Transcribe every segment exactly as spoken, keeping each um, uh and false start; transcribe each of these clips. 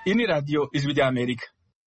Hii ni Radio Ijwi rya Amerika.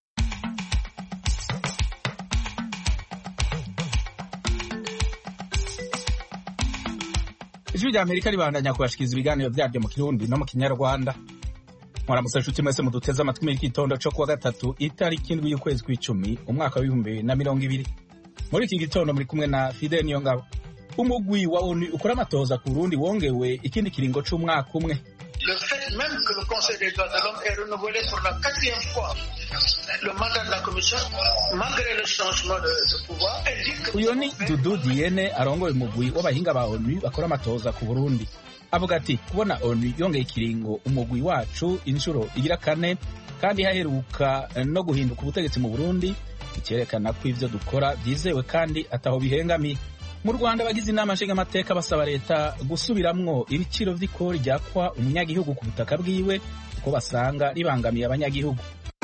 Ijwi rya Amerika ribandanya kubashikiriza ibiganiro vyaryo mu Kirundi no mu Kinyarwanda. Mwaramutse nshuti mwese muduteze amatwi mu gitondo cyo kuwa gatatu itariki indwi y'ukwezi kw'icumi umwaka w'ibihumbi bibiri na mirongo ibiri. Muri iki gitondo muri kumwe na Fidel Niyongabo. Umugwi wa ONU ukora amatohoza ku Burundi wongewe ikindi kiringo c'umwaka umwe. Le fait même que le Conseil des droits de l'homme ait renouvelé pour la quatrième fois le mandat de la Commission, malgré le changement de, de pouvoir, indique que... Uyo ni Dudu Diene arongoye umugwi w'abahinga ba ONU bakora amatohoza ku Burundi. Avuga ati kubona ONU yongeye ikiringo umugwi wacu inshuro igira kane kandi haheruka no guhinduka ubutegetsi mu Burundi, icyerekana ko ivyo dukora byizewe kandi ataho bihengamiye. Mu Rwanda bagize inama nshingamateka basaba leta gusubiramwo ibiciro vy'ikori ryakwa umunyagihugu ku butaka bwiwe kuko basanga ribangamiye abanyagihugu.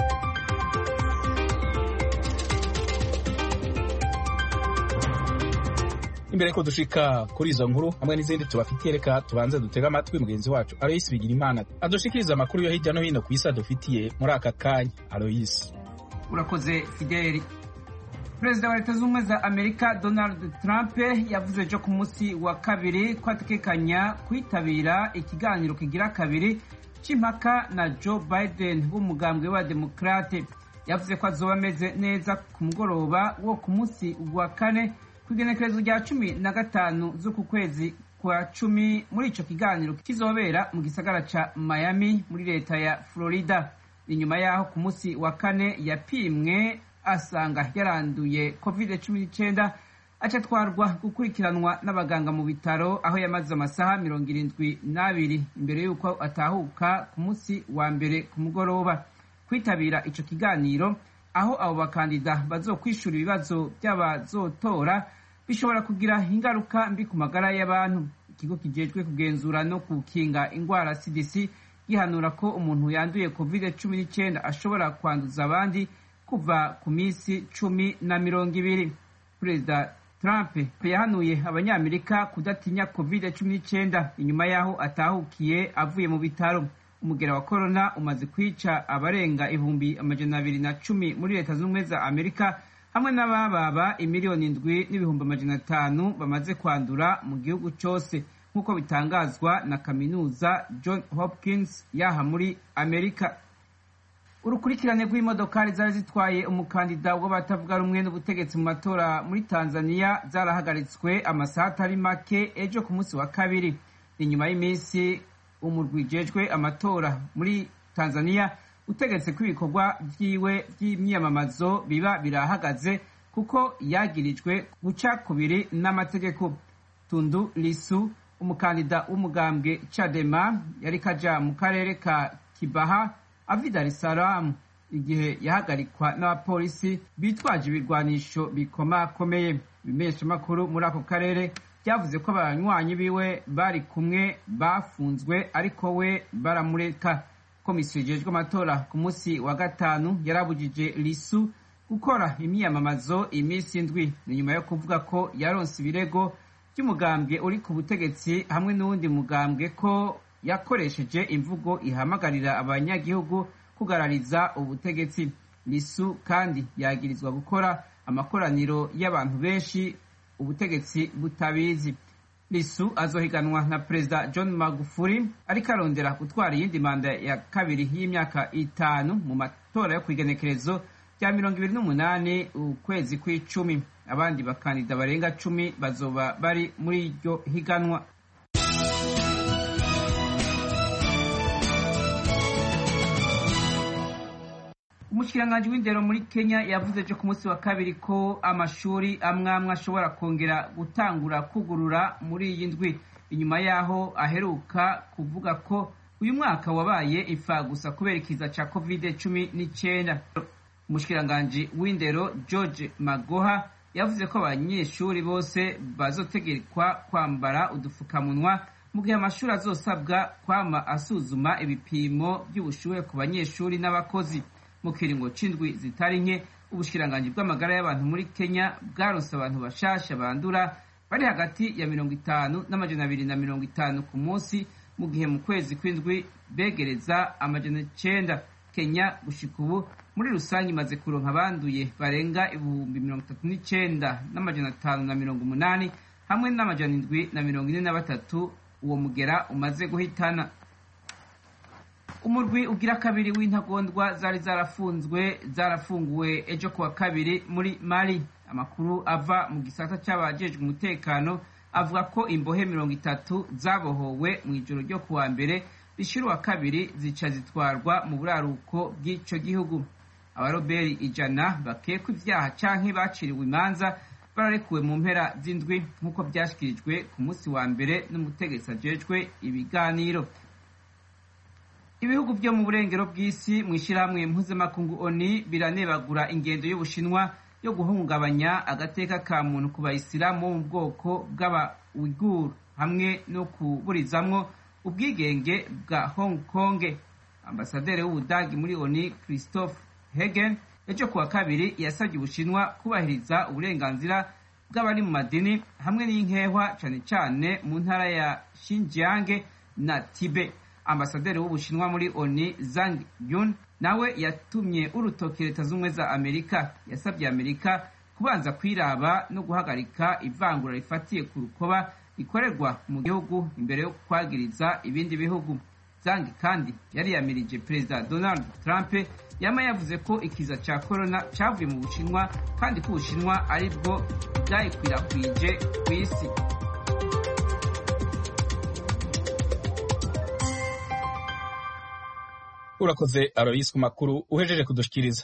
Imbere ko dushika kuri izo nkuru hamwe n'izindi tubafitiye, reka tubanze dutega amatwi mugenzi wacu Alois Bigirimana adushikiriza amakuru yo hirya no hino ku isi adufitiye muri aka kanya. Alois. Urakoze Fideli. Perezida wa Leta Zunze Ubumwe za Amerika Donald Trump yavuze ejo ku munsi wa kabiri ko atekekanya kwitabira ikiganiro kigira kabiri c'impaka na Joe Biden w'umugambwe wa Demokrate. Yavuze ko azoba ameze neza ku mugoroba wo ku munsi wa kane kw'igenekerezo rya cumi na gatanu z'uku kwezi kwa cumi muri ico kiganiro kizobera mu gisagara ca Miami muri leta ya Florida. Inyuma yaho ku munsi wa kane yapimwe asanga yaranduye covid cumi n'icenda aca twarwa gukurikiranwa n'abaganga mu bitaro aho yamaze amasaha mirongo irindwi n'abiri imbere y'uko atahuka ku munsi wa mbere ku mugoroba kwitabira ico kiganiro aho abo bakandida bazokwishura ibibazo by'abazotora bishobora kugira ingaruka mbi ku magara y'abantu. Ikigo kijejwe kugenzura no gukinga ingwara C D C gihanura ko umuntu yanduye covid cumi n'icenda ashobora kwanduza abandi kuva ku minsi cumi na mirongo ibiri. Perezida Trump yahanuye abanyamerika kudatinya covid cumi n'icenda inyuma yaho atahukiye avuye mu bitaro. Umugera wa corona umaze kwica abarenga ibihumbi amajana abiri na cumi muri Leta Zunze Ubumwe za Amerika hamwe n'abababa imiliyoni indwi n'ibihumbi amajana atanu bamaze kwandura mu gihugu cose nk'uko bitangazwa na kaminuza John Hopkins yaha muri Amerika. Urukurikirane rw'imodokari zari zitwaye umukandida w'abatavuga rumwe n'ubutegetsi mu matora muri Tanzania zarahagaritswe amasaha atari make ejo ku munsi wa kabiri. Inyuma y'iminsi umurwi ujejwe amatora muri Tanzania utegetse ko ibikorwa vyiwe vy'imyamamazo biba birahagaze kuko yagirijwe guca kubiri n'amategeko. Tundu Lissu umukandida w'umugambwe Chadema yari kaja mu karere ka Kibaha avi Dar es Salaam igihe yahagarikwa n'abapolisi bitwaje ibirwanisho bikomakomeye. Ibimenyesha makuru muri ako karere byavuze ko abanywanyi biwe bari kumwe bafunzwe ariko we baramureka. Komisiyo ijejwe amatora ku munsi wa gatanu yarabujije Lissu gukora imyamamazo iminsi indwi ni nyuma yo kuvuga ko yaronse ibirego by'umugambwe uri ku butegetsi hamwe n'uwundi mugambwe ko yakoresheje imvugo ihamagarira abanyagihugu kugarariza ubutegetsi. Lissu kandi yagirizwa gukora amakoraniro y'abantu benshi ubutegetsi butabizi. Lissu azohiganwa na Perezida John Magufuli ariko arondera gutwara iyindi manda ya kabiri y'imyaka itanu mu matora yo kwigenekerezo rya mirongo ibiri n'umunani ukwezi kw'icumi. Abandi bakandida barenga cumi bazoba bari muri iryo higanwa. Umushikiranganji w'indero muri Kenya yavuze ejo ku munsi wa kabiri ko amashuri amwamwe ashobora kongera gutangura kugurura muri iyi ndwi inyuma yaho aheruka kuvuga ko uyu mwaka wabaye ifa gusa kubera ikiza ca covid cumi n'icenda. Umushikiranganji w'indero George Magoha yavuze ko abanyeshuri bose bazotegekwa kwambara udufukamunwa mu gihe amashuri azosabwa kwama asuzuma ibipimo by'ubushuhe ku banyeshuri n'abakozi. Mu kiringo c'indwi zitari nke ubushikiranganji bw'amagara y'abantu muri Kenya bwaronse abantu bashasha bandura bari hagati ya mirongo itanu n'amajana abiri na mirongo itanu ku munsi mu gihe mu kwezi kw'indwi begereza amajana icenda. Kenya gushika ubu muri rusange imaze kuronka abanduye barenga ibihumbi mirongo itatu n'icenda n'amajana atanu na mirongo umunani hamwe n'amajana indwi na mirongo ine na batatu uwo mugera umaze guhitana. Umurwi ugira kabiri w'intagondwa zari zarafunzwe zarafunguwe ejo kuwa kabiri muri Mali. Amakuru ava mu gisata c'abajejwe umutekano avuga ko imbohe mirongo itatu zabohowe mu ijoro ryo kuwa mbere rishira wa kabiri zica zitwarwa mu buraruko bw'ico gihugu. Abaroberi ijana bakekwa ivyaha canke baciriwe imanza bararekuwe mu mpera z'indwi nk'uko vyashikirijwe ku munsi wa mbere n'umutegetsi ajejwe ibiganiro. Ibihugu vyo mu burengero bw'isi mw'ishirahamwe mpuzamakungu O N U biranebagura ingendo y'Ubushinwa yo guhungabanya agateka ka muntu ku bayisilamu bo mu bwoko bw'aba-Uighur hamwe no kuburizamwo ubwigenge bwa Hong Kong. Ambasaderi w'Ubudagi muri O N U Christophe Hegen ejo kuwa kabiri yasabye Ubushinwa kubahiriza uburenganzira bw'abari mu madini hamwe n'inkehwa cane cane mu ntara ya Xinjiang na Tibet. Ambasaderi w'Ubushinwa muri O N U Zhang Yun nawe yatumye urutoki Leta z'Ubumwe za Amerika, yasabye Amerika kubanza kwiraba no guhagarika ivangura rifatiye ku rukoba rikorerwa mu gihugu imbere yo kwagiriza ibindi bihugu. Zhang kandi yari yamirije Perezida Donald Trump yama yavuze ko ikiza ca corona cavuye mu Bushinwa kandi ko Ubushinwa ari bwo bwayikwirakwije kw'isi. Urakoze Aloysi ku makuru uhejeje kudushikiriza.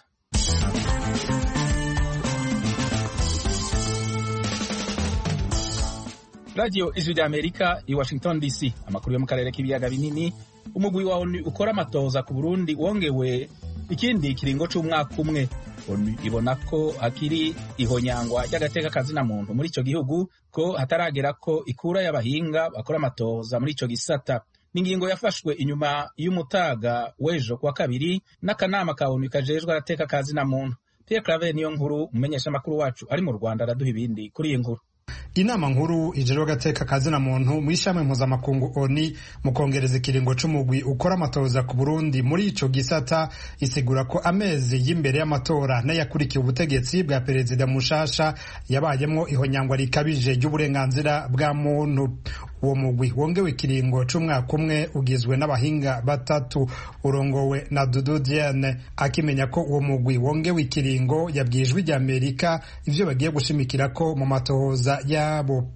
Radio Ijwi rya Amerika i Washington D C. Amakuru yo mu karere k'ibiyaga binini. Umugwi wa O N U ukora amatoza ku Burundi wongewe ikindi kiringo c'umwaka umwe. O N U ibona ko akiri ihonyangwa ry'agateka kazina muntu muri ico gihugu ko hataragera ko ikura y'abahinga bakora amatoza muri ico gisata. Ningingo yafashwe inyuma y'umutaga w'ejo kuwa kabiri n'akanama ka O N U kajejwe agateka kazina muntu. Pierre Claver niyo nkuru umenyesha makuru wacu ari mu Rwanda araduha ibindi kuri iyi nkuru. Inama nkuru ijejwe agateka kazina muntu mw'ishami mpuzamakungu O N U mu kongereza ikiringo c'umugwi ukora amatoza ku Burundi muri ico gisata isigura ko amezi y'imbere y'amatora n'ayakurikiye ubutegetsi bwa perezida mushasha yabayemwo ihonyangwa rikabije ry'uburenganzira bwa muntu. Uwo mugwi wongewe ikiringo c'umwaka umwe ugizwe n'abahinga batatu urongowe na Dudu Diane. Akimenya ko uwo mugwi wongewe ikiringo yabwijwe rya Amerika ivyo bagiye gushimikira ko mu matohoza yabo.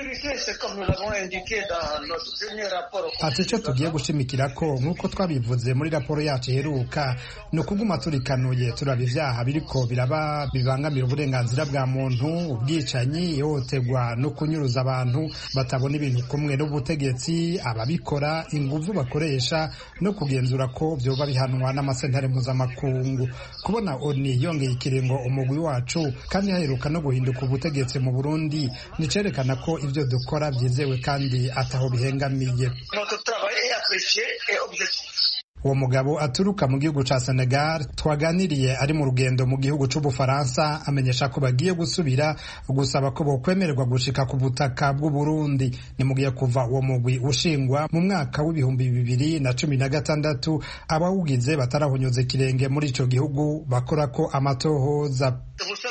Ati ico tugiye gushimikira ko nk'uko twabivuze muri raporo yacu iheruka ni ukuguma turikanuye turaba ivyaha biriko biraba bibangamira uburenganzira bwa muntu, ubwicanyi, ihohoterwa no kunyuruza abantu batabona ibintu kumwe n'ubutegetsi, ababikora, inguvu bakoresha no kugenzura ko vyoba bihanwa n'amasentare mpuzamakungu. Kubona O N U yongeye ikiringo umugwi wacu kandi haheruka no guhinduka ubutegetsi mu Burundi nicerekana ko ivyo dukora vyizewe kandi ataho bihengamiye. Uwo mugabo aturuka mu gihugu ca Senegal twaganiriye ari mu rugendo mu gihugu c'Ubufaransa amenyesha ko bagiye gusubira gusaba ko bokwemererwa gushika ku butaka bw'u Burundi. Ni mugiye kuva uwo mugwi ushingwa mu mwaka w'ibihumbi bibiri na cumi na gatandatu abawugize batarahonyoza ikirenge muri ico gihugu bakora ko amatohoza.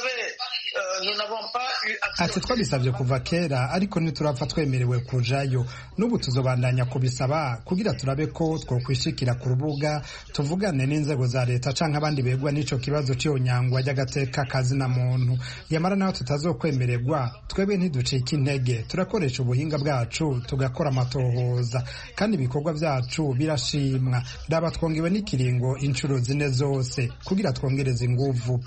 Ati twabisabye kuva kera ariko ntiturapfa twemerewe kujayo, n'ubu tuzobandanya kubisaba kugira turabe ko twokwishikira ku rubuga tuvugane n'inzego za leta canke abandi begwa n'ico kibazo c'ihonyangwa ry'agateka kazina muntu. Yamara naho tutazokwemererwa twebwe ntiducika intege, turakoresha ubuhinga bwacu tugakora amatohoza kandi ibikorwa vyacu birashimwa. Raba twongewe n'ikiringo incuro zine zose kugira twongereze inguvu.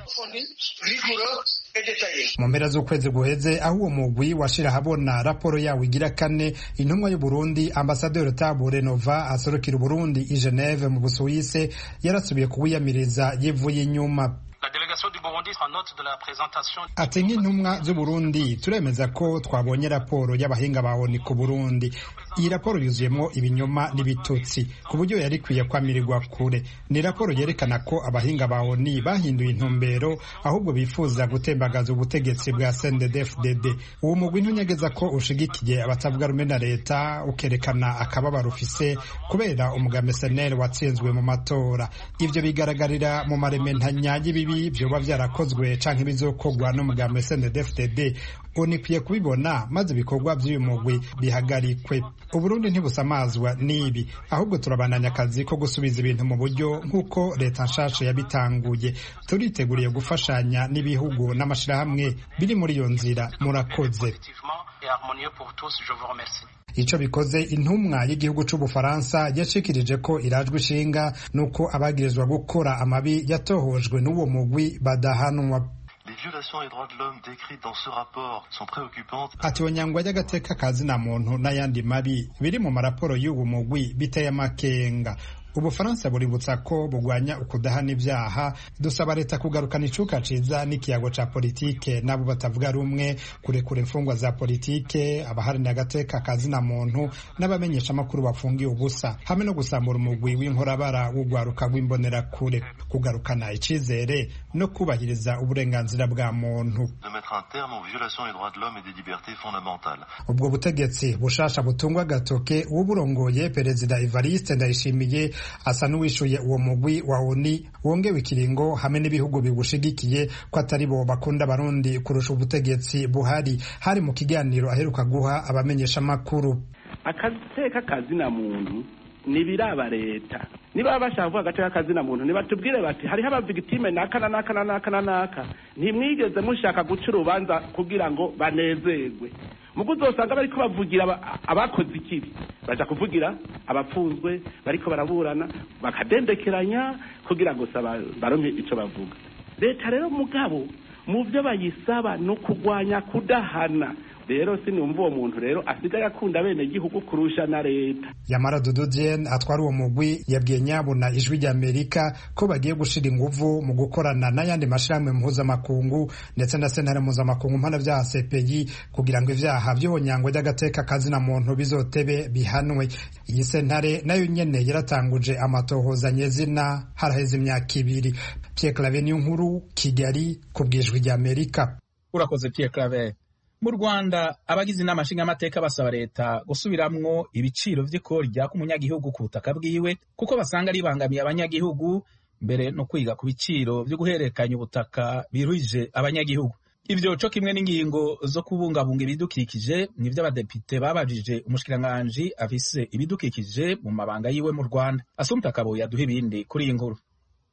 Mu mpera z'ukwezi guheze aho uwo mugwi washira habona raporo yawo igira kane, intumwa y'u Burundi Ambassadeur Tabo Renova asorokira Burundi i Geneve mu Busuwise yarasubiye kuwiyamiriza yivuye inyuma. ati nk'intumwa z'Uburundi turemeza ko twabonye raporo y'abahinga ba O N U ku Burundi. Iyi raporo yuzuyemo ibinyoma n'ibitutsi ku buryo yari ikwiye kwamirirwa kure. Ni raporo yerekana ko abahinga ba O N U bahinduye intumbero ahubwo bifuza gutembagaza ubutegetsi bwa C N D D F D D. Uwo mugwi ntunyegeza ko ushigikiye abatavuga rumwe na leta, ukerekana akababaro ufise kubera umugambi S N L watsinzwe mu matora. Ivyo bigaragarira mu marementanya y'ibibi vyoba vyarakozwe canke bizokogwa n'umugambi S N D D F D D. O N U ikwiye kubibona maze ibikorwa vy'uyu mugwi bihagarikwe. Uburundi ntibusamazwa n'ibi, ahubwo turabandanya akazi ko gusubiza ibintu mu buryo nk'uko leta nshasha yabitanguye. Turiteguriye gufashanya n'ibihugu n'amashirahamwe biri muri iyo nzira. Murakoze. Ico bikoze intumwa y'igihugu c'Ubufaransa yashikirije ko irajwe ishinga nuko abagirizwa gukora amabi yatohojwe n'uwo mugwi badahanwa. Les violations des droits de l'homme décrites dans ce rapport sont préoccupantes. Ati onyangwa y'agateka kazina muntu n'ayandi mabi biri mu maraporo y'uwo mugwi biteye amakenga. Ubufaransa buributsa ko bugwanya ukudahana ibyaha, dusaba leta kugarukana icuka ciza n'ikiyago ca politike nabo batavuga rumwe, kurekura imfungwa za politike, abaharanira agateka kazina muntu n'abamenyesha makuru bafungiye ubusa, hamwe no gusambura umugwi w'inkorabara w'ugwaruka rw'imbonera kure, kugarukana icizere no kubahiriza uburenganzira bwa muntu. De mettre un terme aux violations des droits de l'homme et des libertés fondamentales. Ubwo butegetsi bushasha butungwa gatoke w'uburongoye Perezida Evariste Ndayishimiye asa n'uwishuye uwo mugwi wa O N U wongewe ikiringo hamwe n'ibihugu bigushigikiye ko atari bo bakunda Barundi kurusha ubutegetsi buhari. Hari mu kiganiro aheruka guha abamenyesha makuru. Akateka kazina muntu nibiraba leta, niba bashaka kuvuga agateka kazina muntu nibatubwire bati hariho abavigitime nakana nakana nakana naka, ntimwigeze mushaka guca urubanza kugira ngo banezerwe. Mugu uzosanga bariko bavugira abakoze ikibi, baja kuvugira abapfunzwe bariko baraburana bakadendekeranya kugira ngo baronke ico bavuga. Leta rero mugabo mu byo bayisaba no kugwanya kudahana. Rero sinumva uwo muntu rero asigaye akunda bene gihugu kurusha na leta. Yamara Dudu Dieng atwara uwo mugwi yabwiye Nyabuna ijwi rya Amerika ko bagiye gushira inguvu mu gukorana n'ayandi mashirahamwe mpuzamakungu ndetse na sentare mpuzamakungu mpanavyaha C P I kugira ngo ivyaha vy'ihonyangwa ry'agateka kazina muntu bizotebe bihanwe. Iyi sentare nayo nyene yaratanguje amatohoza nyezina haraheze imyaka ibiri. Pierre Claver Niyonkuru, Kigali, kubwijwi rya Amerika. Urakoze Pierre Claver. Mu Rwanda abagize inama nshingamateka basaba leta gusubiramwo ibiciro vy'ikori rya kumunyagihugu ku butaka bwiwe kuko basanga ribangamiye abanyagihugu, mbere no kwiga ku biciro vyo guhererekanya ubutaka biruhije abanyagihugu. Ivyo co kimwe n'ingingo zo kubungabunga ibidukikije nivyo abadepite babajije umushikiranganji afise ibidukikije mu mabanga yiwe mu Rwanda. Assumpta Kaboyi yaduha ibindi kuri iyi nkuru.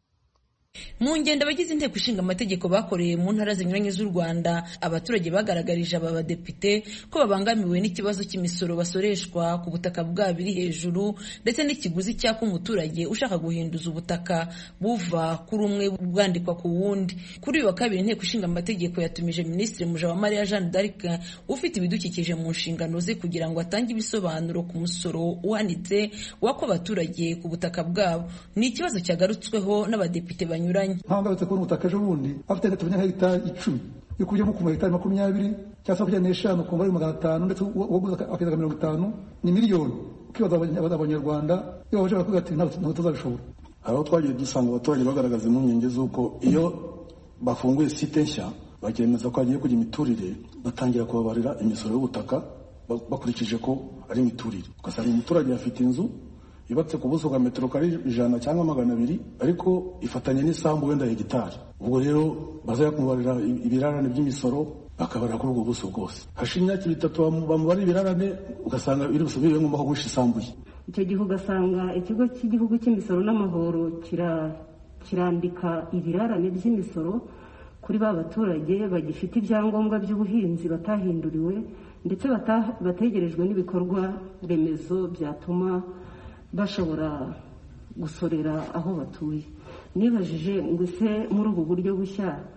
Mu ngendo abagize inteko ishinga amategeko bakoreye mu ntara zinyuranye z'u Rwanda, abaturage bagaragarije aba badepite ko babangamiwe n'ikibazo cy'imisoro basoreshwa ku butaka bwabo biri hejuru ndetse n'ikiguzi cy'ako umuturage ushaka guhinduza ubutaka buva kuri umwe bwandikwa ku wundi. Kuri uyu wa kabiri inteko ishinga amategeko yatumije Minisitiri Mujawamariya Jeanne d'Arc ufite ibidukikije mu nshingano ze kugira ngo atange ibisobanuro ku musoro uhanitse w'ako abaturage ku butaka bwabo. Ni ikibazo cyagarutsweho n'abadepite banyuranye. Ntangarutse kubona ubutaka ejo bundi afite hegitari hegitari icumi ikubiyemo ku hegitari makumyabiri cyangwa se n'eshanu ku mbari magana atanu ndetse uwaguze akageza mirongo itanu ni miliyoni. Ukibaza abanyarwanda iyo baje baravuga ati ntabwo tuzabishobora. Aho twagiye dusanga abaturage bagaragaza impungenge z'uko iyo bafunguye site nshya bakemeza ko hagiye kujya imiturire batangira kubabarira imisoro y'ubutaka bakurikije ko ari imiturire. Ugasanga umuturage afite inzu yubatse ku buso bwa metero kare ijana cyangwa magana abiri ariko ifatanye n'isambu wenda hegitari. Ubwo rero bazajya kumubarira ibirarane by'imisoro bakabarira kuri ubwo buso bwose. Hashize imyaka itatu bamubarira ibirarane ugasanga biri busubire ngo guhisha isambu ye. Icyo gihe ugasanga ikigo cy'igihugu cy'imisoro n'amahoro kirandika ibirarane by'imisoro kuri ba baturage bagifite ibyangombwa by'ubuhinzi batahinduriwe ndetse bategerejwe n'ibikorwa remezo byatuma bashobora gusorera aho batuye. Nibajije ngo ese muri ubu buryo bushya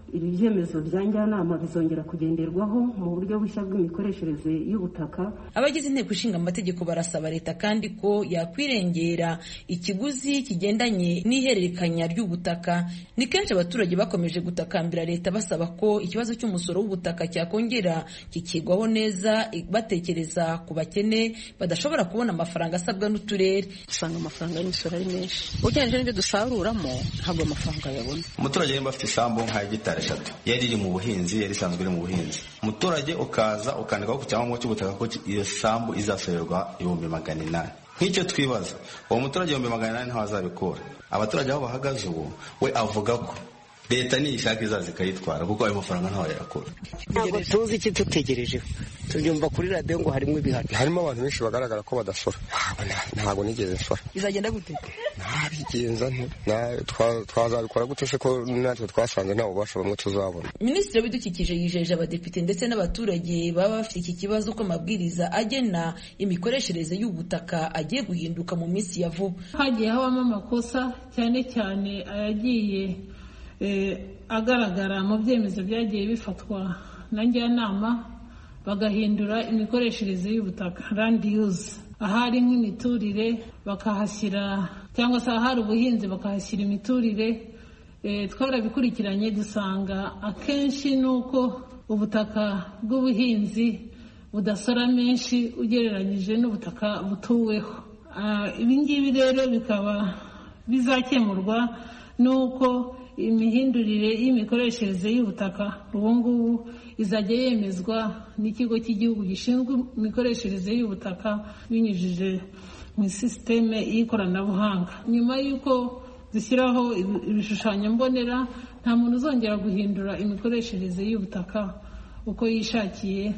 ibi byemezo bya njyanama bizongera kugenderwaho mu buryo bushya bw'imikoreshereze y'ubutaka. Abagize inteko ishinga amategeko barasaba leta kandi ko yakwirengera ikiguzi kigendanye n'ihererekanya ry'ubutaka. Ni kenshi abaturage bakomeje gutakambira leta basaba ko ikibazo cy'umusoro w'ubutaka cyakongera kikigwaho neza, batekereza ku bakene badashobora kubona amafaranga asabwa n'uturere. Usanga amafaranga y'imisoro ari menshi, ugereranyije n'ibyo dusaruramo ntabwo amafaranga yabona. Umuturage yemba afite isambu nka hegitari eshatu, yari iri mu buhinzi, yari isanzwe iri mu buhinzi. Umuturage ukaza ukandikaho ku cyangombwa cy'ubutaka ko iyo sambu izasorerwa ibihumbi magana inani. Nk'icyo twibaza, uwo muturage ibihumbi magana inani ntaho azabikura. Abaturage aho bahagaze ubu, we avuga ko leta niyishaka izaza ikayitwara kuko ayo mafaranga ntaho yayakura. Ntabwo tuzi iki dutegerejeho, tubyumva kuri radiyo ngo harimo ibihano. Harimo abantu benshi bagaragara ko badasora. Ntabwo nigeze nsora. Izagenda gute? Nabigenza twazabikora gute se ko natwe twasanze nta bubasha bamwe tuzabona. Minisitiri w'ibidukikije yijeje abadepite ndetse n'abaturage baba bafite iki kibazo ko amabwiriza agena imikoreshereze y'ubutaka agiye guhinduka mu minsi ya vuba. Hagiye habamo amakosa cyane cyane ayagiye agaragara mu byemezo byagiye bifatwa na njyanama, bagahindura imikoreshereze y'ubutaka, land use. Ahari nk'imiturire bakahashyira, cyangwa se ahari ubuhinzi bakahashyira imiturire. Twarabikurikiranye dusanga akenshi nuko ubutaka bw'ubuhinzi budasora menshi ugereranyije n'ubutaka butuweho. Ibi ngibi rero bikaba bizakemurwa nuko imihindurire y'imikoreshereze y'ubutaka ubu ngubu izajya yemezwa n'ikigo cy'igihugu gishinzwe imikoreshereze y'ubutaka binyujije mu sisiteme y'ikoranabuhanga. Nyuma y'uko zishyiraho ibishushanyo mbonera, nta muntu uzongera guhindura imikoreshereze y'ubutaka uko yishakiye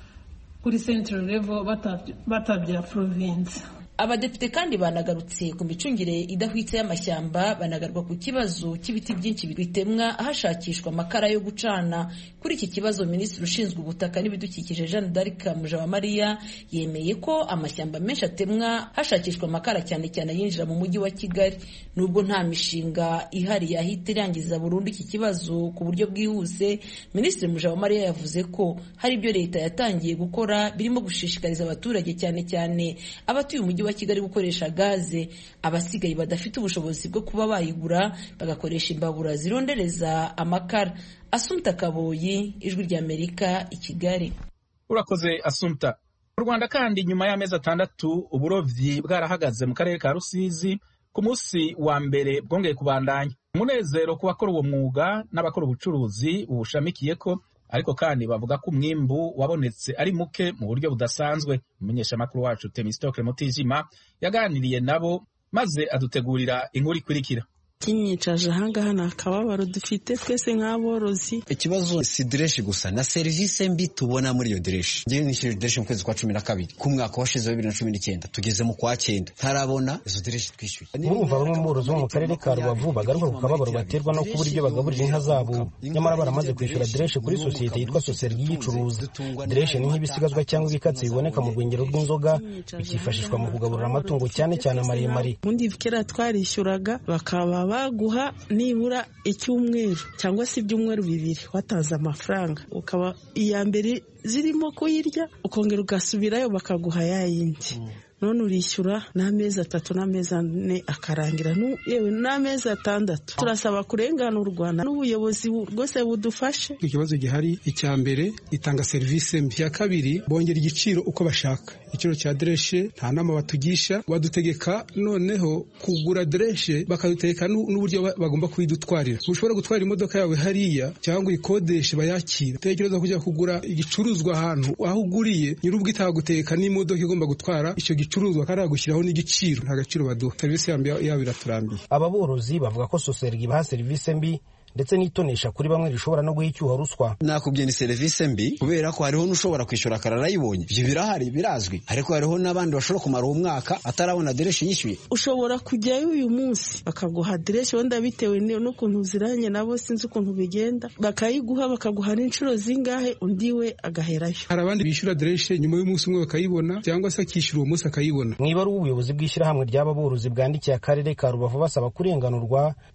kuri central level batabya province. Abadepite kandi banagarutse ku micungire idahwitse y'amashyamba, banagaruka ku kibazo cy'ibiti byinshi bitemwa ahashakishwa amakara yo gucana. Kuri iki kibazo Minisitiri ushinzwe ubutaka n'ibidukikije Jeanne d'Arc Mujawamariya yemeye ko amashyamba menshi atemwa hashakishwa amakara cyane cyane yinjira mu mujyi wa Kigali. Nubwo nta mishinga ihari yahita irangiza burundu iki kibazo ku buryo bwihuse, Minisitiri Mujawamariya yavuze ko hari ibyo leta yatangiye gukora birimo gushishikariza abaturage cyane cyane abatuye umujyi wa Kigali gukoresha gaze, abasigaye badafite ubushobozi bwo kuba bayigura bagakoresha imbabura zirondereza amakara. Asumta Kaboyi, Ijwi ry'Amerika, i Kigali. Urakoze Asumta. Mu Rwanda kandi nyuma y'amezi atandatu uburovyi bwarahagaze mu karere ka Rusizi, ku munsi wa mbere bwongeye kubandanya. Umunezero ku bakora uwo mwuga n'abakora ubucuruzi ubushamikiye ko, ariko kandi bavuga ko umwimbu wabonetse ari muke mu buryo budasanzwe. Umumenyeshamakuru wacu Temistokle Mutijima yaganiriye nabo maze adutegurira inkuru ikurikira. Kinyicaje ahangaha nta kababaro dufite twese nk'aborozi. Ikibazo si direshi gusa na serivisi mbi tubona muri iyo direshi. Ngewe nishyuye direshi mu kwezi kwa cumi na kabiri ku mwaka washize wa bibiri na cumi n'icyenda, tugeze mu kwa cyenda ntarabona izo direshi twishyuye. Murumva bamwe mu borozi bo mu karere ka Rubavu bagaruka ku kababaro baterwa no kubura ibyo bagaburira inka zabo, nyamara baramaze kwishyura direshi kuri sosiyete yitwa Sosergi yicuruza. Direshi ni nk'ibisigazwa cyangwa ibikatsi biboneka mu rwengero rw'inzoga bikifashishwa mu kugaburira amatungo cyane cyane amaremare. Ubundi kera twarishyuraga bakaba baguha nibura icyumweru cyangwa se ibyumweru bibiri watanze amafaranga, ukaba iya mbere zirimo kuyirya ukongera ugasubirayo bakaguha yayindi. None urishyura n'amezi atatu n'amezi ane akarangira, yewe n'amezi atandatu. Turasaba kurenganurwa n'ubuyobozi rwose budufashe. Ikibazo gihari, icya mbere itanga serivisi mbi, ya kabiri bongera igiciro uko bashaka. Igiciro cya direshe nta nama batugisha, badutegeka noneho kugura direshe bakadutegeka n'uburyo bagomba kuyidutwarira. Ushobora gutwara imodoka yawe hariya cyangwa uyikodeshe bayakira, tekereza kujya kugura igicuruzwa ahantu aho uguriye nyir'ubwo itagutegeka n'imodoka igomba gutwara icyo gicuruzwa kandi gushyiraho n'igiciro, nta gaciro baduha. Serivisi yabo iraturambiye. Aba borozi bavuga ko Sosergi ibaha serivisi mbi ndetse n'itonesha kuri bamwe rishobora no guha icyuho ruswa. Nakubwiye ni serivisi mbi kubera ko hariho n'ushobora kwishyura akararayibonye, ibyo birahari birazwi, ariko hariho n'abandi bashobora kumara uwo mwaka atarabona direshi yishyuye. Ushobora kujyayo uyu munsi bakaguha direshi wenda bitewe n'ukuntu uziranye nabo, sinzi ukuntu bigenda, bakayiguha bakaguha n'inshuro zingahe undi we agaherayo. Hari abandi bishyura direshi nyuma y'umunsi umwe bakayibona cyangwa se akishyura uwo munsi akayibona. Niba ari ubuyobozi bw'ishyirahamwe ry'aba borozi bwandikiye akarere ka Rubavu basaba kurenganurwa,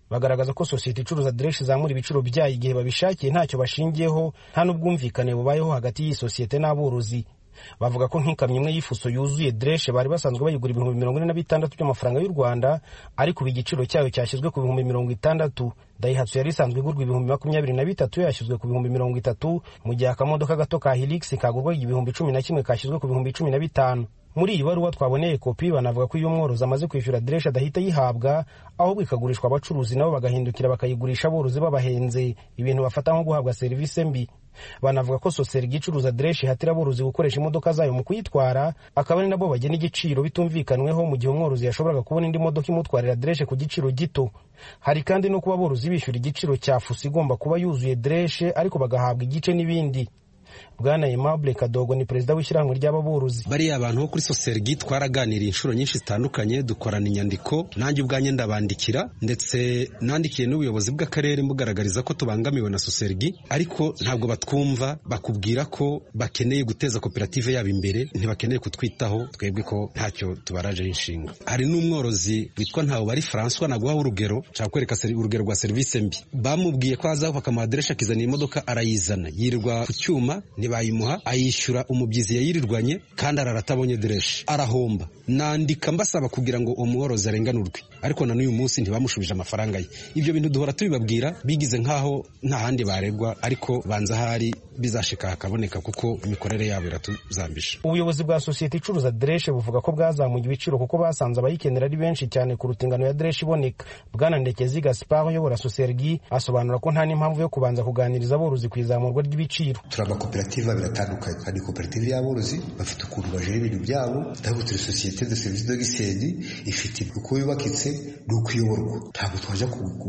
bagaragaza ko sosiyete icuruza Dresh izamura ibiciro byayo igihe babishakiye ntacyo bashingiyeho nta n'ubwumvikane bubayeho hagati y'iyi sosiyete n'aborozi. Bavuga ko nk'ikamyo imwe y'ifuso yuzuye Dresh bari basanzwe bayigura ibihumbi mirongo ine na bitandatu by'amafaranga y'u Rwanda, ariko ubu igiciro cyayo cyashyizwe ku bihumbi mirongo itandatu. Daihatsu yari isanzwe igurwa ibihumbi makumyabiri na bitatu yashyizwe ku bihumbi mirongo itatu, mu gihe akamodoka gato ka Hilux kagurwa ibihumbi cumi na kimwe kashyizwe ku bihumbi cumi na bitanu. Muri iyi baruwa twaboneye kopi banavuga ko iyo umworozi amaze kwishyura Dresh adahita yihabwa, ahubwo ikagurishwa abacuruzi nabo bagahindukira bakayigurisha aborozi babahenze, ibintu bafata nko guhabwa serivisi mbi. Banavuga ko Sosergi icuruza Dresh ihatira aborozi gukoresha imodoka zayo mu kuyitwara, akaba ari nabo bagena igiciro bitumvikanweho, mu gihe umworozi yashoboraga kubona indi modoka imutwarira Dresh ku giciro gito. Hari kandi no kuba aborozi bishyura igiciro cya fuso igomba kuba yuzuye Dresh ariko bagahabwa igice n'ibindi. Bwana Aimable Kadogo ni perezida w'ishyirahamwe ry'ababorozi. Bariya abantu bo kuri Sosergi twaraganiriye inshuro nyinshi zitandukanye, dukorana inyandiko, nanjye ubwanjye ndabandikira, ndetse nandikiye n'ubuyobozi bw'akarere mbugaragariza ko tubangamiwe na Sosergi, ariko ntabwo batwumva. Bakubwira ko bakeneye guteza koperative yabo imbere, ntibakeneye kutwitaho twebwe ko ntacyo tubaraje inshinga. Hari n'umworozi witwa ntawe bari François, naguha urugero, nshaka kwereka urugero rwa service mbi. Bamubwiye ko aza bakamuha Dresh akizana imodoka, arayizana yirirwa ku cyuma ntibayimuha, ayishyura umubyizi yayirirwanye kandi araratabonye Dresh, arahomba. Nandika mbasaba kugira ngo umworozi arenganurwe, ariko na n'uyu munsi ntibamushubije amafaranga ye. Ibyo bintu duhora tubibabwira, bigize nkaho nta handi baregwa, ariko banza hari bizashika hakaboneka kuko imikorere yabo iratuzambisha. Ubuyobozi bwa sosiyete icuruza Dresh buvuga ko bwazamuye ibiciro kuko basanze abayikenera ari benshi cyane kuruta ingano ya Dresh iboneka. Bwana Ndekezi Gaspard uyobora Sosergi asobanura ko nta n'impamvu yo kubanza kuganiriza aborozi ku izamurwa ry'ibiciro. Amakoperative biratandukanye, kandi koperative y'aborozi bafite ukuntu bajera ibintu byabo, ntabwo turi sosiyete de service de gisedi ifite uko yubakitse n'uko iyoborwa. Ntabwo twaje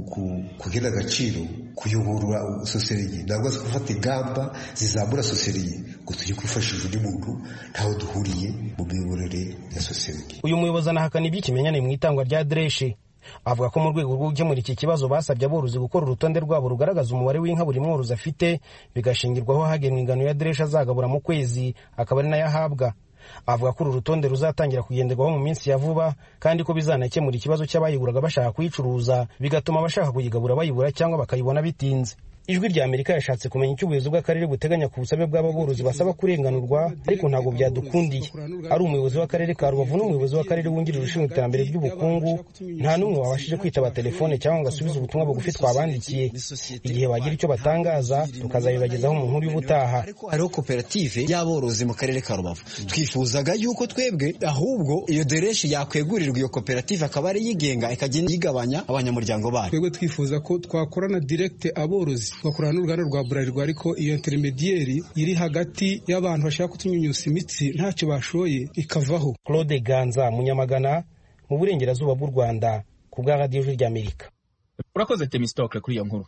kugena agaciro kuyobora Sosergi, ntabwo gufata ingamba zizamura Sosergi ngo tujye kwifashisha undi muntu ntaho duhuriye mu miyoborere ya Sosergi. Uyu muyobozi anahakana iby'ikimenyane mu itangwa rya Dresh. Avuga ko mu rwego rwo gukemura iki kibazo basabye aborozi gukora urutonde rwabo rugaragaza umubare w'inka buri mworozi afite, bigashingirwaho hagenwa ingano ya Dresh azagabura mu kwezi akaba ari nayo ahabwa. Avuga ko uru rutonde ruzatangira kugenderwaho mu minsi ya vuba, kandi ko bizanakemura ikibazo cy'abayiguraga bashaka kuyicuruza, bigatuma abashaka kuyigabura bayibura cyangwa bakayibona bitinze. Ijwi rya Amerika yashatse kumenya icyo ubuyobozi bw'akarere buteganya ku busabe bw'ababorozi basaba kurenganurwa, ariko ntabwo byadukundiye. Ari umuyobozi w'akarere ka Rubavu n'umuyobozi w'akarere wungirije ushinzwe iterambere ry'ubukungu, nta n'umwe wabashije kwitaba telefone cyangwa ngo asubize ubutumwa bugufi twabandikiye. Igihe bagira icyo batangaza tukazabibagezaho mu nkuru y'ubutaha. Hariho koperative y'aborozi mu karere ka Rubavu, twifuzaga yuko twebwe ahubwo iyo Dresh yakwegurirwa iyo koperative akaba ari yigenga ikagenda yigabanya abanyamuryango bayo. Twebwe twifuza ko twakorana direct aborozi, twakorana n'uruganda rwa Bralirwa, ariko iyo intermediary iri hagati y'abantu bashaka kutunyunyusa imitsi ntacyo bashoye ikavaho. Claude Ganza Munyamagana mu burengerazuba bw'u Rwanda ku bwa Radio Ijwi ry'Amerika. Urakoze Temistocle kuri iyo nkuru.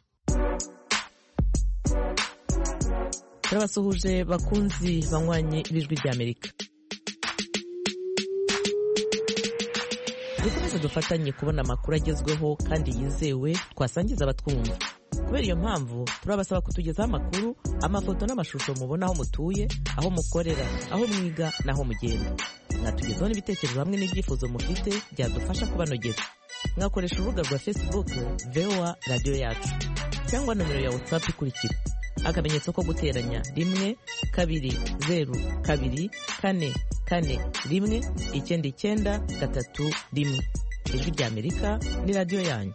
Turabasuhuje bakunzi banywanye b'Ijwi ry'Amerika. Dukomeze dufatanye kubona amakuru agezweho kandi yizewe twasangiza abatwumva. Kubera iyo mpamvu turabasaba kutugezaho amakuru, amafoto n'amashusho mubona aho mutuye, aho mukorera, aho mwiga n'aho mugenda. Mwatugezaho n'ibitekerezo hamwe n'ibyifuzo mufite byadufasha kubanogeza. Mwakoresha urubuga rwa Facebook V O A Radio Yacu cyangwa nomero ya WhatsApp ikurikira: akamenyetso ko guteranya rimwe kabiri zeru kabiri kane kane rimwe icyenda icyenda gatatu rimwe. Ijwi ry'Amerika ni radio yanyu.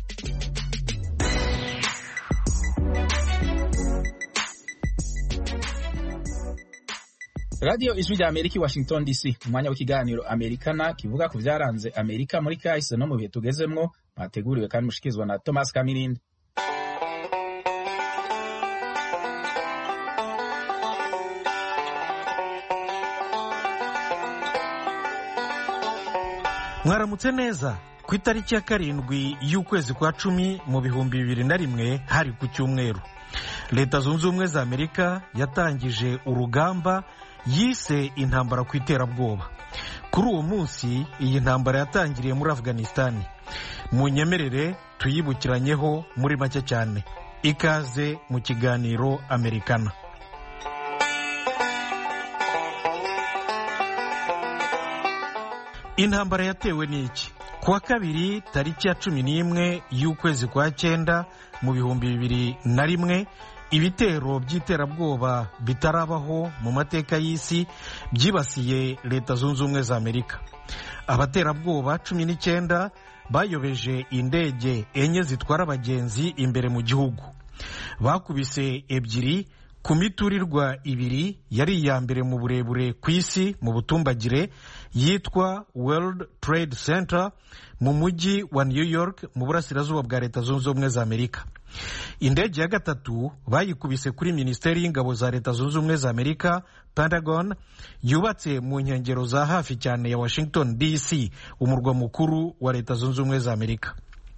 Radio Ijwi ry'Amerika i Washington D C, umwanya w'ikiganiro Amerikana kivuga ku byaranze Amerika muri kahise no mu bihe tugezemwo, mwateguriwe kandi mushikizwa na Thomas Kamirindi. Mwaramutse neza. Ku itariki ya karindwi y'ukwezi kwa cumi mu bihumbi bibiri na rimwe hari ku cyumweru, Leta Zunze Ubumwe za Amerika yatangije urugamba yise intambara ku iterabwoba. Kuri uwo munsi iyi ntambara yatangiriye muri Afghanistan. Mu nyemerere tuyibukiranyeho muri make cyane. Ikaze mu kiganiro Amerikana. Intambara yatewe n'iki? kuwa kabiri tariki ya cumi n'imwe y'ukwezi kwa cyenda mu bihumbi bibiri na rimwe ibitero by'iterabwoba bitarabaho mu mateka y'isi byibasiye Leta Zunze Ubumwe za Amerika. Abaterabwoba cumi n'icyenda bayobeje indege enye zitwara abagenzi imbere mu gihugu. Bakubise ebyiri ku miturirwa ibiri yari iya mbere mu burebure ku isi mu butumbagire yitwa World Trade Center mu mujyi wa New York mu burasirazuba bwa Leta Zunze Ubumwe za Amerika. Indege ya gatatu bayikubise kuri Minisiteri y'Ingabo za Leta Zunze Ubumwe za Amerika, Pentagon, yubatse mu nkengero za hafi cyane ya Washington D C, umurwa mukuru wa Leta Zunze Ubumwe za Amerika.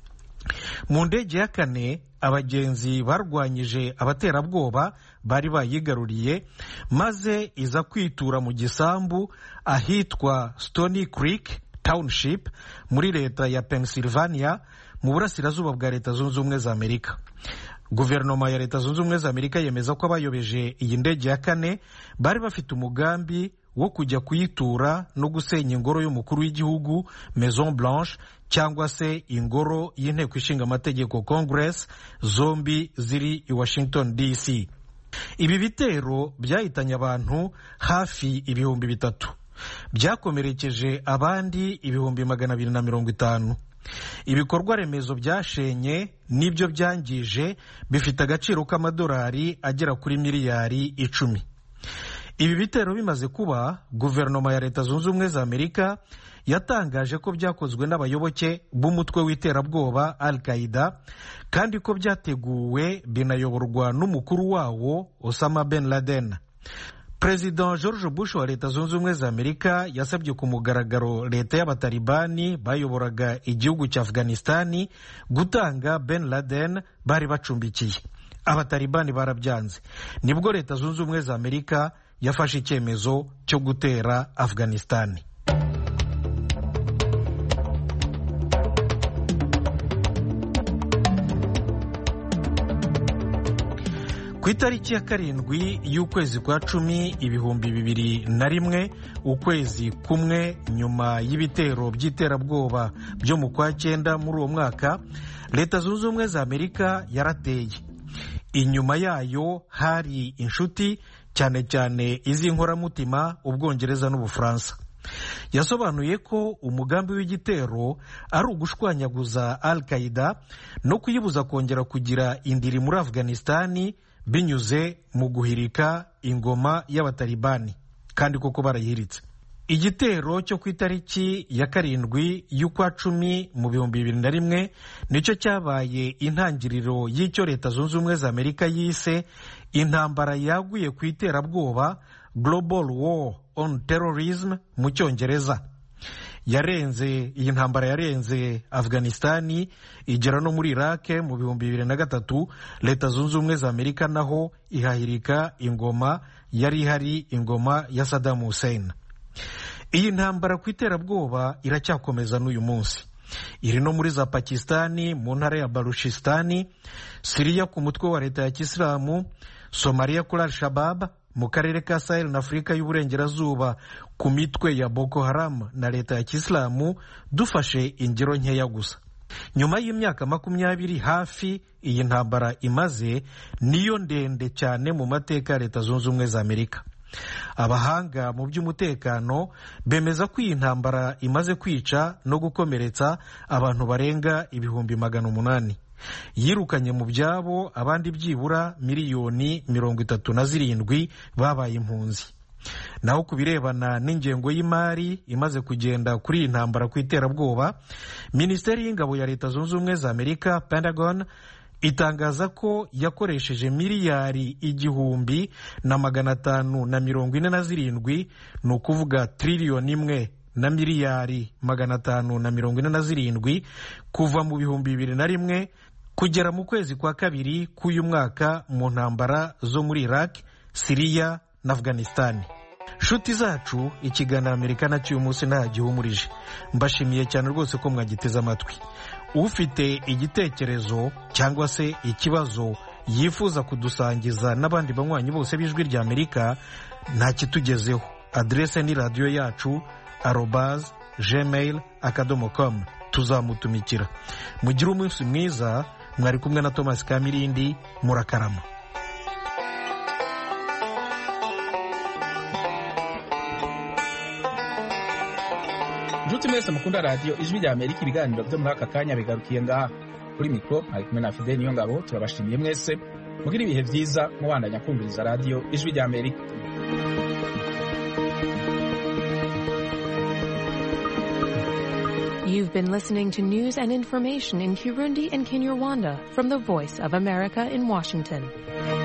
Mu ndege ya kane abagenzi barwanyije abaterabwoba bari bayigaruriye maze iza kwitura mu gisambu ahitwa Stony Creek Township muri leta ya Pennsylvania mu burasirazuba bwa Leta Zunze Ubumwe za Amerika. Guverinoma ya Leta Zunze Ubumwe za Amerika yemeza ko abayobeje iyi ndege ya kane bari bafite umugambi wo kujya kuyitura no gusenya ingoro y'umukuru w'igihugu Maison Blanche cyangwa se ingoro y'inteko ishinga amategeko Congress, zombi ziri i Washington D C. Ibi bitero byahitanye abantu hafi ibihumbi bitatu, byakomerekeje abandi ibihumbi magana abiri na mirongo itanu. Ibikorwa remezo byashenye n'ibyo byangije bifite agaciro k'amadolari agera kuri miliyari icumi. Ibi bitero bimaze kuba, guverinoma ya Leta Zunze Ubumwe za Amerika yatangaje ko byakozwe n'abayoboke b'umutwe w'iterabwoba Al-Qaeda kandi ko byateguwe binayoborwa n'umukuru wawo Osama Ben Laden. Perezida George Bush wa Leta Zunze Ubumwe za Amerika yasabye ku mugaragaro leta y'abatalibani bayoboraga igihugu cya Afghanistani gutanga Ben Laden bari bacumbikiye. Abatalibani barabyanze. Nibwo Leta Zunze Ubumwe za Amerika yafashe icyemezo cyo gutera Afghanistani. Ku itariki ya karindwi y'ukwezi kwa cumi ibihumbi bibiri na rimwe, ukwezi kumwe nyuma y'ibitero by'iterabwoba byo mu kwa cyenda muri uwo mwaka, Leta Zunze Ubumwe za Amerika yarateye. Inyuma yayo hari inshuti, cyane cyane iz'inkoramutima Ubwongereza n'Ubufaransa. Yasobanuye ko umugambi w'igitero ari ugushwanyaguza Al-Qaeda no kuyibuza kongera kugira indiri muri Afghanistani binyuze mu guhirika ingoma y'abatalibani, kandi koko barayihiritse. Igitero cyo ku itariki ya karindwi y'ukwa cumi mu bihumbi bibiri na rimwe nicyo cyabaye intangiriro y'icyo Leta Zunze Ubumwe za Amerika yise intambara yaguye ku iterabwoba, Global War on Terrorism mu Cyongereza. Yarenze iyi ntambara yarenze Afghanistani igera no muri Iraq mu bihumbi bibiri na gatatu. Leta Zunze Ubumwe za Amerika naho ihahirika ingoma yari ihari, ingoma ya Saddam Hussein. Iyi ntambara ku iterabwoba iracyakomeza n'uyu munsi. Iri no muri za Pakistani mu ntara ya Baluchistani, Syria ku mutwe wa leta ya Kisilamu, Somalia kuri Al-Shabaab, mu karere ka Sahel na Afurika y'Uburengerazuba ku mitwe ya Boko Haram na leta ya Kisilamu, dufashe ingero nkeya gusa. Nyuma y'imyaka makumyabiri hafi iyi ntambara imaze, niyo ndende cyane mu mateka ya Leta Zunze Ubumwe za Amerika. Abahanga mu by'umutekano bemeza ko iyi ntambara imaze kwica no gukomeretsa abantu barenga ibihumbi magana umunani. Yirukanye mu byabo abandi byibura miliyoni mirongo itatu na zirindwi babaye impunzi. Naho ku birebana n'ingengo y'imari imaze kugenda kuri iyi ntambara ku iterabwoba, Minisiteri y'Ingabo ya Leta Zunze Ubumwe za Amerika, Pentagon, itangaza ko yakoresheje miliyari igihumbi na magana atanu na mirongo ine na zirindwi, ni ukuvuga triliyoni imwe na miliyari magana atanu na mirongo ine na zirindwi kuva mu bihumbi bibiri na rimwe kugera mu kwezi kwa kabiri k'uyu mwaka mu ntambara zo muri Iraq, Syria na Afghanistan. Shuti zacu, ikiganiro Amerika na cy'uyu munsi nta gihumurije. Mbashimiye cyane rwose ko mwagiteze amatwi. Ufite igitekerezo cyangwa se ikibazo yifuza kudusangiza n'abandi banywanyi bose b'Ijwi rya Amerika, nta kitugezeho. Adrese ni radio yacu arobase gmail akadomo com. tuzamutumikira. Mugire umunsi mwiza. Mwari kumwe na Thomas Kamirindi. Murakarama. Nshuti mwese mukunda radio Ijwi rya Amerika, ibiganiro byo muri aka kanya bigarukiye ngaha. Kuri mikro ari kumwe na Fidel Niyongabo. Turabashimiye mwese, mugira ibihe byiza mubandanya kumviriza radio Ijwi rya Amerika. You've been listening to news and information in Kirundi and Kinyarwanda from the Voice of America in Washington.